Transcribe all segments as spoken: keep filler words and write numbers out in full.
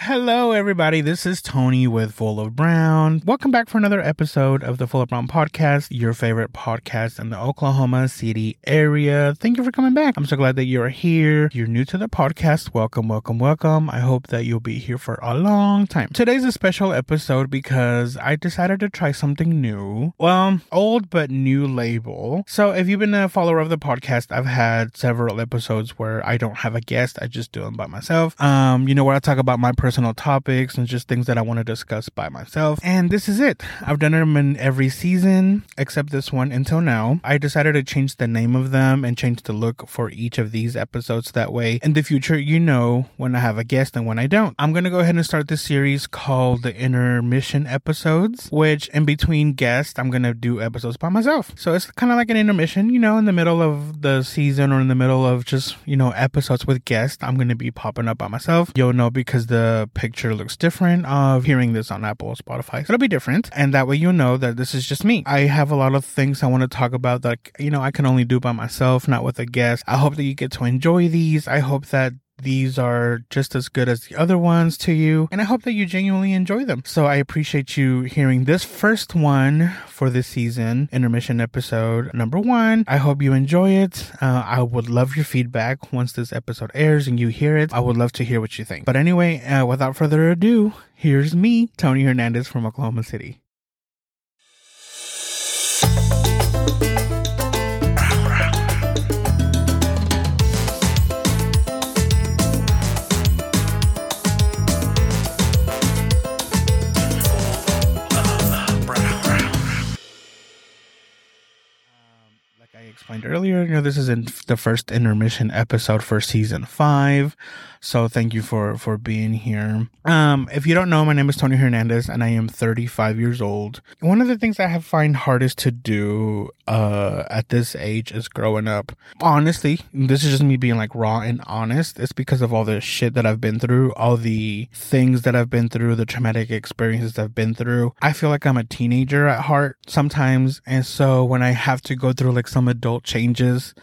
Hello, everybody. This is Tony with Full of Brown. Welcome back for another episode of the Full of Brown podcast, your favorite podcast in the Oklahoma City area. Thank you for coming back. I'm so glad that you're here. If you're new to the podcast, welcome, welcome, welcome. I hope that you'll be here for a long time. Today's a special episode because I decided to try something new. Well, old but new label. So if you've been a follower of the podcast, I've had several episodes where I don't have a guest. I just do them by myself. Um, you know, where I talk about my personal topics and just things that I want to discuss by myself. And this is it. I've done them in every season except this one until now. I decided to change the name of them and change the look for each of these episodes. That way, in the future, you know when I have a guest and when I don't. I'm going to go ahead and start this series called the Intermission Episodes, which in between guests, I'm going to do episodes by myself. So it's kind of like an intermission, you know, in the middle of the season or in the middle of just, you know, episodes with guests, I'm going to be popping up by myself. You'll know because the picture looks different of hearing this on Apple or Spotify. So it'll be different. And that way you'll know that this is just me. I have a lot of things I want to talk about that, you know, I can only do by myself, not with a guest. I hope that you get to enjoy these. I hope that these are just as good as the other ones to you. And I hope that you genuinely enjoy them. So I appreciate you hearing this first one for this season, intermission episode number one. I hope you enjoy it. Uh, I would love your feedback once this episode airs and you hear it. I would love to hear what you think. But anyway, uh, without further ado, here's me, Tony Hernandez from Oklahoma City. Explained earlier, you know, this is in the first intermission episode for season five. So thank you for, for being here. Um, if you don't know, my name is Tony Hernandez and I am thirty-five years old. One of the things I have find hardest to do, uh, at this age is growing up. Honestly, this is just me being like raw and honest. It's because of all the shit that I've been through, all the things that I've been through, the traumatic experiences that I've been through. I feel like I'm a teenager at heart sometimes. And so when I have to go through like some adult changes,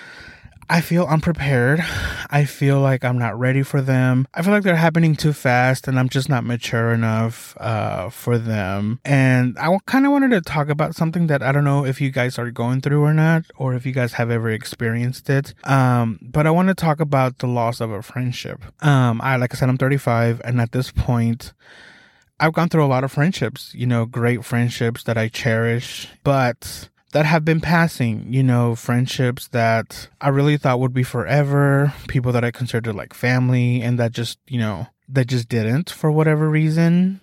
I feel unprepared. I feel like I'm not ready for them. I feel like they're happening too fast and I'm just not mature enough uh, for them. And I kind of wanted to talk about something that I don't know if you guys are going through or not, or if you guys have ever experienced it. Um, but I want to talk about the loss of a friendship. Um, I, like I said, I'm thirty-five, and at this point, I've gone through a lot of friendships, you know, great friendships that I cherish, but that have been passing, you know, friendships that I really thought would be forever, people that I considered like family, and that just, you know, that just didn't for whatever reason.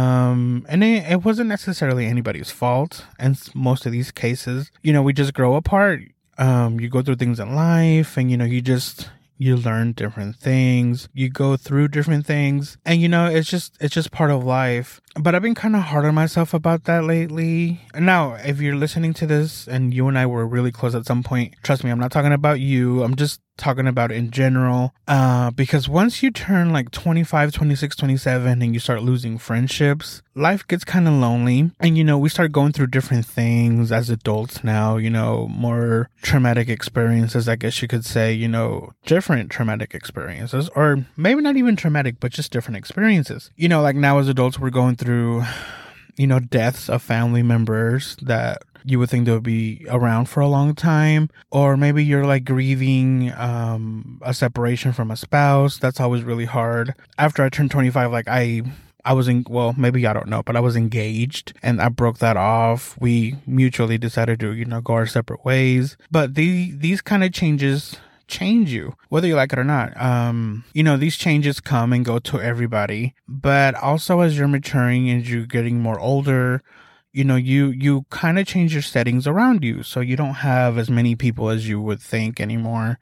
Um, and it, it wasn't necessarily anybody's fault. And most of these cases, you know, we just grow apart. Um, you go through things in life and, you know, you just, you learn different things, you go through different things, and you know, it's just, it's just part of life. But I've been kind of hard on myself about that lately. Now, if you're listening to this and you and I were really close at some point, trust me, I'm not talking about you. I'm just talking about in general. Uh, because once you turn like twenty-five, twenty-six, twenty-seven and you start losing friendships, life gets kind of lonely. And, you know, we start going through different things as adults now, you know, more traumatic experiences, I guess you could say, you know, different traumatic experiences, or maybe not even traumatic, but just different experiences. You know, like now as adults, we're going through, you know, deaths of family members that you would think they'll be around for a long time. Or maybe you're like grieving um, a separation from a spouse. That's always really hard. After I turned twenty-five, like I... I was in, well, maybe I don't know, but I was engaged and I broke that off. We mutually decided to, you know, go our separate ways. But the, these kind of changes change you, whether you like it or not. Um, you know, these changes come and go to everybody, but also as you're maturing and you're getting more older, you know, you, you kind of change your settings around you. So you don't have as many people as you would think anymore.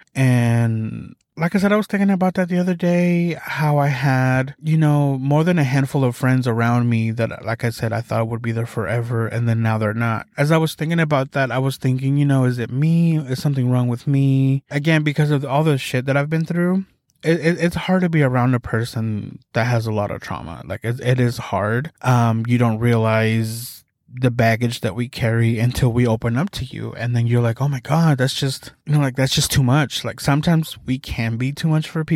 And like I said, I was thinking about that the other day, how I had, you know, more than a handful of friends around me that, like I said, I thought would be there forever. And then now they're not. As I was thinking about that, I was thinking, you know, is it me? Is something wrong with me? Again, because of all the shit that I've been through. It, it, it's hard to be around a person that has a lot of trauma. Like it, it is hard. Um, you don't realize the baggage that we carry until we open up to you. And then you're like, oh my God, that's just, you know, like, that's just too much. Like sometimes we can be too much for people.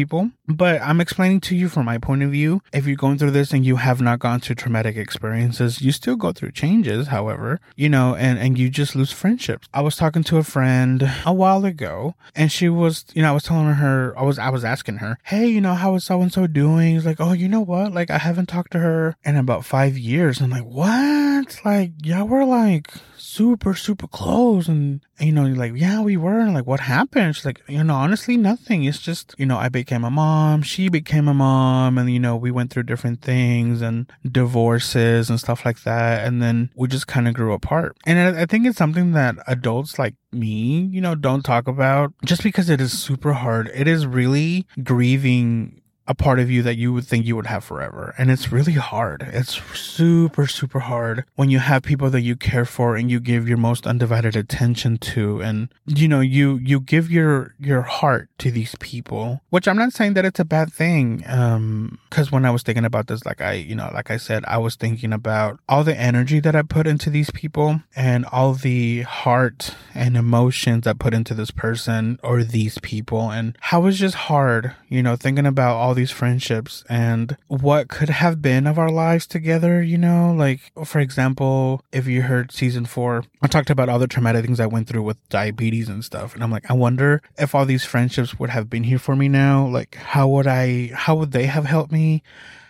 But I'm explaining to you from my point of view. If you're going through this and you have not gone through traumatic experiences, you still go through changes, however, you know, and, and you just lose friendships. I was talking to a friend a while ago, and she was, you know, I was telling her, I was, I was asking her, hey, you know, how is so-and-so doing? He's like, oh, you know what? Like, I haven't talked to her in about five years. I'm like, what? Like, yeah, we're like super, super close. And, you know, you're like, yeah, we were. And like, what happened? She's like, you know, honestly, nothing. It's just, you know, I became a mom. She became a mom. And, you know, we went through different things and divorces and stuff like that. And then we just kind of grew apart. And I, I think it's something that adults like me, you know, don't talk about just because it is super hard. It is really grieving a part of you that you would think you would have forever. And it's really hard. It's super, super hard when you have people that you care for and you give your most undivided attention to. And, you know, you, you give your, your heart to these people, which I'm not saying that it's a bad thing. Um, cause when I was thinking about this, like I, you know, like I said, I was thinking about all the energy that I put into these people and all the heart and emotions I put into this person or these people, and how it's just hard, you know, thinking about all these friendships and what could have been of our lives together, you know, like for example, if you heard season four, I talked about all the traumatic things I went through with diabetes and stuff. And I'm like, I wonder if all these friendships would have been here for me now. Like, how would I, how would they have helped me?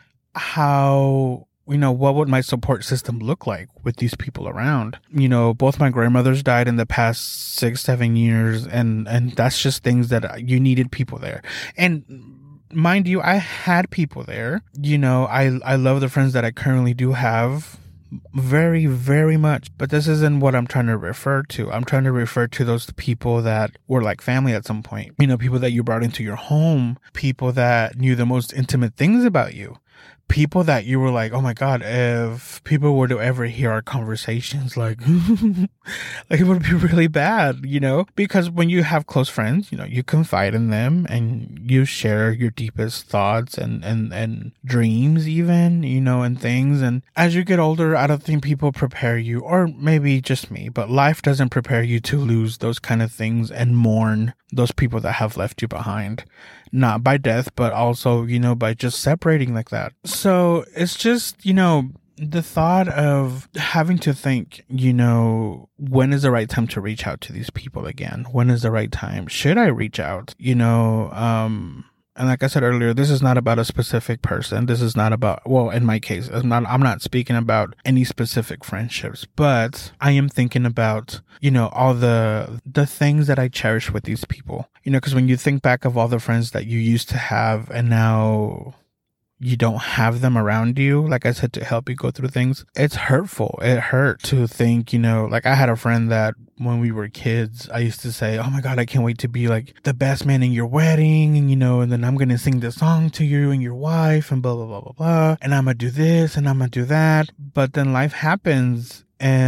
How, you know, what would my support system look like with these people around? You know, both my grandmothers died in the past six, seven years. And, and that's just things that you needed people there. And mind you, I had people there. You know, I I love the friends that I currently do have very, very much. But this isn't what I'm trying to refer to. I'm trying to refer to those people that were like family at some point. You know, people that you brought into your home, people that knew the most intimate things about you. People that you were like, oh my God, if people were to ever hear our conversations, like, like it would be really bad, you know, because when you have close friends, you know, you confide in them and you share your deepest thoughts and, and, and dreams even, you know, and things. And as you get older, I don't think people prepare you, or maybe just me, but life doesn't prepare you to lose those kind of things and mourn those people that have left you behind. Not by death, but also, you know, by just separating like that. So it's just, you know, the thought of having to think, you know, when is the right time to reach out to these people again? When is the right time? Should I reach out? You know, um, and like I said earlier, this is not about a specific person. This is not about, well, in my case, I'm not, I'm not speaking about any specific friendships, but I am thinking about, you know, all the, the things that I cherish with these people, you know, because when you think back of all the friends that you used to have and now you don't have them around you, like I said, to help you go through things, it's hurtful. It hurt to think, you know, like I had a friend that when we were kids, I used to say, oh my God, I can't wait to be like the best man in your wedding. And, you know, and then I'm going to sing the song to you and your wife and blah, blah, blah, blah, blah. And I'm going to do this and I'm going to do that. But then life happens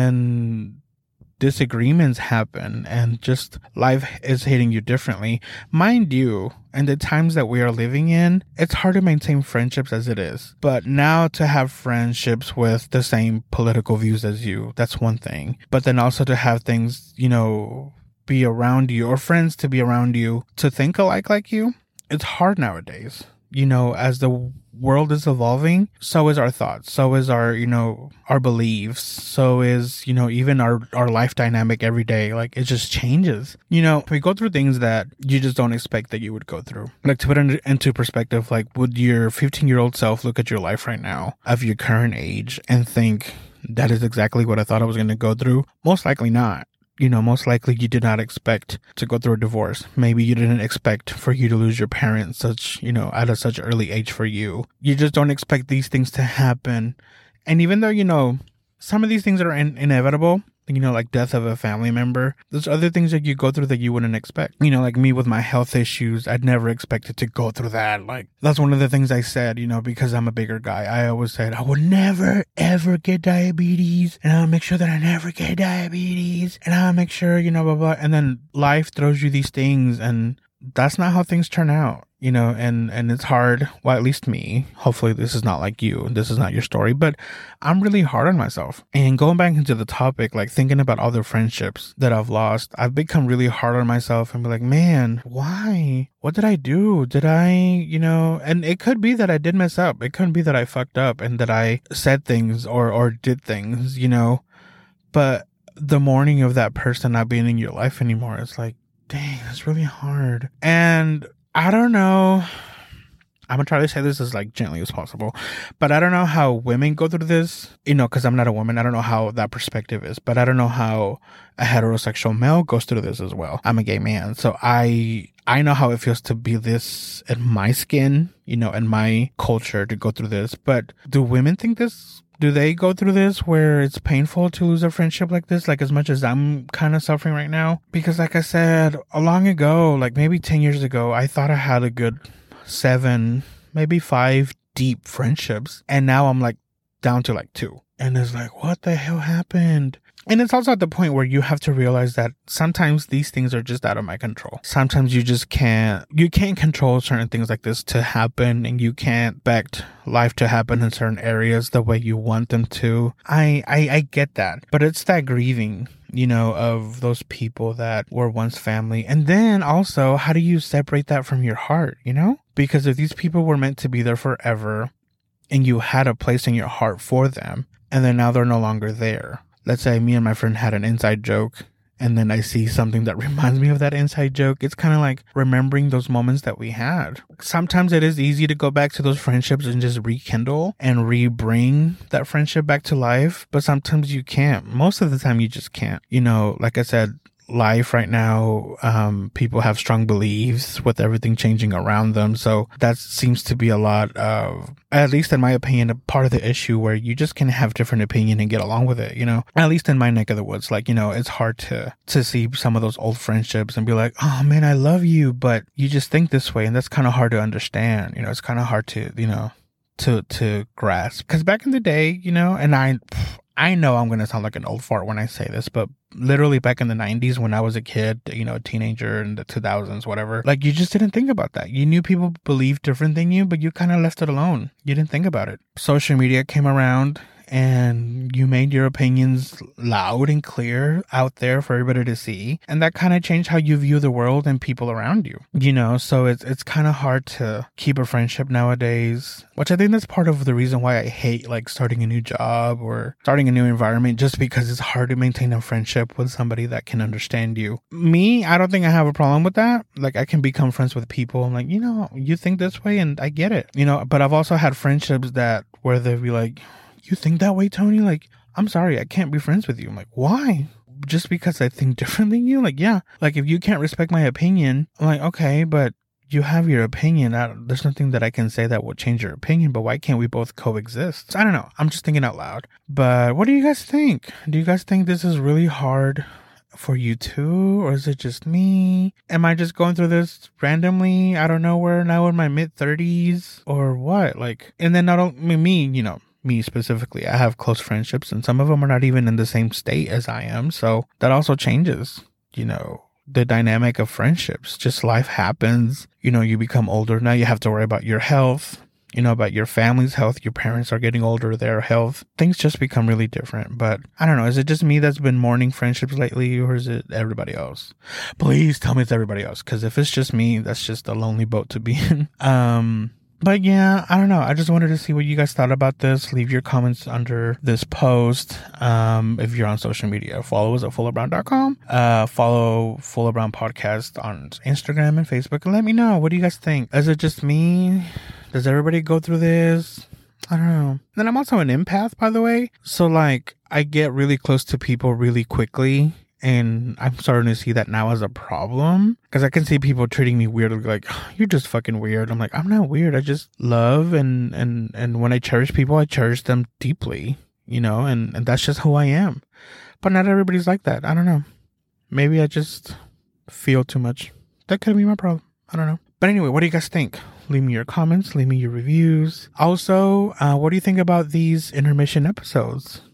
and disagreements happen and just life is hitting you differently. Mind you, and the times that we are living in, it's hard to maintain friendships as it is. But now to have friendships with the same political views as you, that's one thing. But then also to have things, you know, be around you, or friends to be around you to think alike like you, it's hard nowadays. You know, as the world is evolving, so is our thoughts, so is our, you know, our beliefs, so is, you know, even our, our life dynamic every day. Like, it just changes. You know, we go through things that you just don't expect that you would go through. Like, to put it into perspective, like, would your fifteen-year-old self look at your life right now of your current age and think, that is exactly what I thought I was going to go through? Most likely not. You know, most likely you did not expect to go through a divorce. Maybe you didn't expect for you to lose your parents such, you know, at a such early age for you. You just don't expect these things to happen. And even though, you know, some of these things are in- inevitable, you know, like death of a family member, there's other things that you go through that you wouldn't expect. You know, like me with my health issues, I'd never expected to go through that. Like, that's one of the things I said, you know, because I'm a bigger guy. I always said, I would never, ever get diabetes. And I'll make sure that I never get diabetes. And I'll make sure, you know, blah, blah. And then life throws you these things and that's not how things turn out. you know, and, and it's hard. Well, at least me, hopefully this is not like you. This is not your story, but I'm really hard on myself. And going back into the topic, like thinking about all the friendships that I've lost, I've become really hard on myself and be like, man, why? What did I do? Did I, you know, and it could be that I did mess up. It could be that I fucked up and that I said things or, or did things, you know, but the mourning of that person not being in your life anymore, it's like, dang, it's really hard. And I don't know. I'm gonna try to say this as like gently as possible, but I don't know how women go through this, you know, because I'm not a woman. I don't know how that perspective is, but I don't know how a heterosexual male goes through this as well. I'm a gay man, so I I know how it feels to be this in my skin, you know, in my culture to go through this. But do women think this? Do they go through this where it's painful to lose a friendship like this, like as much as I'm kind of suffering right now? Because like I said, long ago, like maybe ten years ago, I thought I had a good seven, maybe five deep friendships. And now I'm like down to like two. And it's like, what the hell happened? And it's also at the point where you have to realize that sometimes these things are just out of my control. Sometimes you just can't, you can't control certain things like this to happen, and you can't expect life to happen in certain areas the way you want them to. I, I, I get that, but it's that grieving, you know, of those people that were once family. And then also, how do you separate that from your heart, you know? Because if these people were meant to be there forever and you had a place in your heart for them, and then now they're no longer there. Let's say me and my friend had an inside joke, and then I see something that reminds me of that inside joke. It's kind of like remembering those moments that we had. Sometimes it is easy to go back to those friendships and just rekindle and re-bring that friendship back to life. But sometimes you can't. Most of the time you just can't. You know, like I said, life right now, um, people have strong beliefs with everything changing around them. So that seems to be a lot of, at least in my opinion, a part of the issue where you just can have different opinion and get along with it, you know, at least in my neck of the woods. Like, you know, it's hard to, to see some of those old friendships and be like, oh man, I love you, but you just think this way. And that's kind of hard to understand. You know, it's kind of hard to, you know, to, to grasp. Cause back in the day, you know, and I, I know I'm going to sound like an old fart when I say this, but literally back in the nineties when I was a kid, you know, a teenager in the two thousands, whatever, like you just didn't think about that. You knew people believed different than you, but you kind of left it alone. You didn't think about it. Social media came around and you made your opinions loud and clear out there for everybody to see. And that kind of changed how you view the world and people around you, you know? So it's, it's kind of hard to keep a friendship nowadays, which I think that's part of the reason why I hate like starting a new job or starting a new environment, just because it's hard to maintain a friendship with somebody that can understand you. Me, I don't think I have a problem with that. Like I can become friends with people. I'm like, you know, you think this way and I get it, you know, but I've also had friendships that where they'd be like, you think that way, Tony? Like, I'm sorry, I can't be friends with you. I'm like, why? Just because I think different than you? Like, yeah. Like, if you can't respect my opinion, I'm like, okay, but you have your opinion. I, there's nothing that I can say that will change your opinion, but why can't we both coexist? I don't know. I'm just thinking out loud. But what do you guys think? Do you guys think this is really hard for you too? Or is it just me? Am I just going through this randomly out of nowhere now in my mid thirties? Or what? Like, and then not only me, you know, me specifically, I have close friendships and some of them are not even in the same state as I am. So that also changes, you know, the dynamic of friendships. Just life happens, you know, you become older. Now you have to worry about your health, you know, about your family's health. Your parents are getting older, their health. Things just become really different. But I don't know. Is it just me that's been mourning friendships lately, or is it everybody else? Please tell me it's everybody else. Because if it's just me, that's just a lonely boat to be in. Um, But yeah, I don't know. I just wanted to see what you guys thought about this. Leave your comments under this post. Um, if you're on social media, follow us at fuller brown dot com. Uh, follow Fuller Brown Podcast on Instagram and Facebook, and let me know. What do you guys think? Is it just me? Does everybody go through this? I don't know. Then I'm also an empath, by the way. So like, I get really close to people really quickly. And I'm starting to see that now as a problem, because I can see people treating me weirdly, like, oh, you're just fucking weird. I'm like, I'm not weird. I just love, and, and, and when I cherish people, I cherish them deeply, you know, and, and that's just who I am. But not everybody's like that. I don't know. Maybe I just feel too much. That could be my problem. I don't know. But anyway, what do you guys think? Leave me your comments. Leave me your reviews. Also, uh, what do you think about these intermission episodes?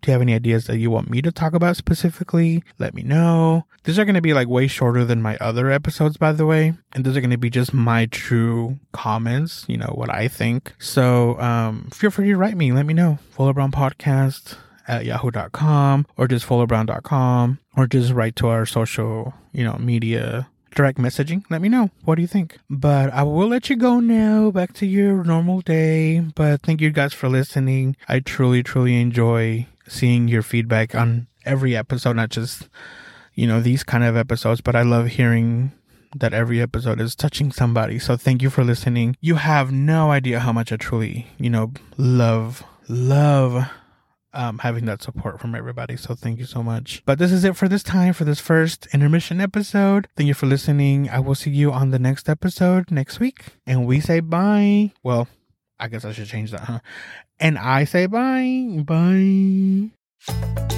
Do you have any ideas that you want me to talk about specifically? Let me know. These are going to be like way shorter than my other episodes, by the way. And these are going to be just my true comments, you know, what I think. So um, feel free to write me. Let me know. Fuller Brown Podcast at yahoo dot com or just fuller brown dot com or just write to our social, you know, media direct messaging. Let me know. What do you think? But I will let you go now back to your normal day. But thank you guys for listening. I truly, truly enjoy seeing your feedback on every episode, not just, you know, these kind of episodes, but I love hearing that every episode is touching somebody. So thank you for listening. You have no idea how much I truly, you know, love, love Um, having that support from everybody. So thank you so much. But this is it for this time, for this first intermission episode. Thank you for listening. I will see you on the next episode next week. And we say bye. Well, I guess I should change that, huh? And I say bye. Bye.